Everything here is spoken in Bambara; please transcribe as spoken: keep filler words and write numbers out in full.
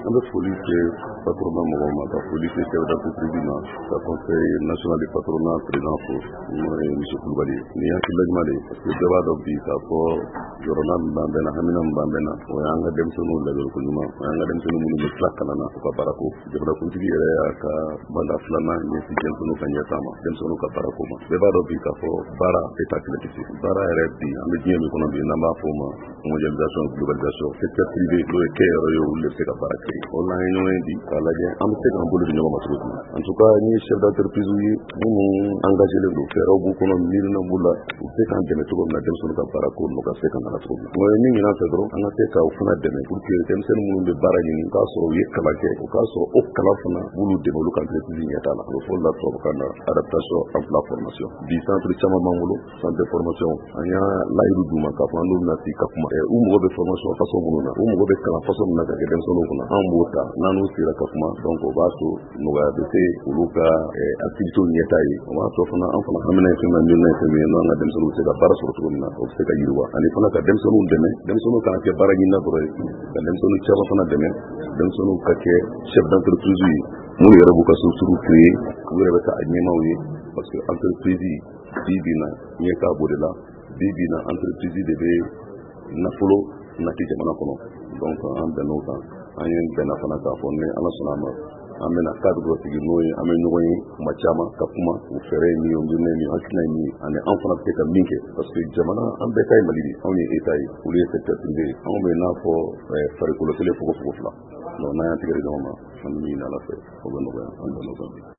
an bɛ foli kɛ patronat mɔgɔw ma ka foli kɛ chef d'entreprise ma ka conseil national du patronat président fo n'o ye monsieur Kulubali ni hakilila ɲuman de ye parce que bɛɛ b'a dɔn bi k'a fɔ jɔrɔna min b'an bɛɛ na hamina min b'an bɛɛ na o y'an ka denmisɛnninw lajɛliko ɲuman o y'an ka denmisɛnninw minnu bɛ tila kalan na u ka baarako jamanakuntigi yɛrɛ y'a ka manda filanan ɲɛsin denmisɛnninw ka ɲɛtaa ma denmisɛnninw ka baarako ma bɛɛ b'a dɔn bi k'a fɔ baara état kelen tɛ se baara yɛrɛ bi an bɛ diɲɛ min kɔnɔ bi n'an b'a fɔ o ma mondialisation globalisation secteur privé n'o ye kɛnyɛrɛ ye olu de bɛ se ka baara kɛ o la an ye ɲɔgɔn ye bi k'a lajɛ an bɛ se k'an bolo di ɲɔgɔn ma cogo min en tout cas ni chef d'entreprise ye minnu engagélen don fɛɛrɛw b'u kɔnɔ miirina b'u la u bɛ se k'an dɛmɛ cogo min na denmisɛnninw ka baarako n'u ka se ka nana cogo min na o ye min ɲinan fɛ dɔrɔn an ka se ka u fana dɛmɛ pour que denmisɛnnin minnu bɛ baara ɲini k'a sɔrɔ u ye kalan kɛ o k'a sɔrɔ o kalan fana b'olu dɛmɛ olu ka entreprise ɲɛtaa la o fɔ la tubabukan na adaptation emploi formation bi centre caman b'an bolo centre de formation an y'a layiru d'u ma k'a fɔ an n'u bɛna sigi ka kuma u mago bɛ formation façon minnu na u mago bɛ kalan façon min na ka kɛ denmisɛnninw kunna an b'o ta n'an n'u sera ka kuma donc o b'a to nɔgɔya bɛ se olu ka activité ɲɛtaa ye o b'a to fana an fana hamina ye fɛn min ye fɛn min ye n'an ka denmisɛnninw bɛ se ka baara sɔrɔ cogo min na o bɛ se ka yiriwa ani fana ka denmisɛnninw dɛmɛ denmisɛnninw kana kɛ baara ɲinina dɔrɔn ye ka denmisɛnninw caman fana dɛmɛ denmisɛnninw ka kɛ chef d'entreprise ye minnu yɛrɛ b'u ka structure créer u yɛrɛ bɛ ka a ɲɛmaw ye parce que entreprise bi bi na ɲɛ k'a b'o de la bi bi na entreprise de bɛ nafolo nati jamana kɔnɔ donc an bɛnn'o kan an ye bɛnna fana k'a fɔ ni ala sɔnna a ma an bɛna cadre dɔ sigi n'o ye an bɛ ɲɔgɔn ye kuma caman ka kuma u fɛɛrɛ ye min ye o min ye hakilina ye min ye ani an fana bɛ se ka min kɛ parce que jamana an bɛɛ ta ye Mali de ye anw ye état ye olu ye secteur privé ye anw bɛ n'a fɔ farikolo kelen fogo fogo fila donc n'an y'an tigɛ di ɲɔgɔn ma an bɛ ɲini ala fɛ o bɛ nɔgɔya an bɛnn'o kan.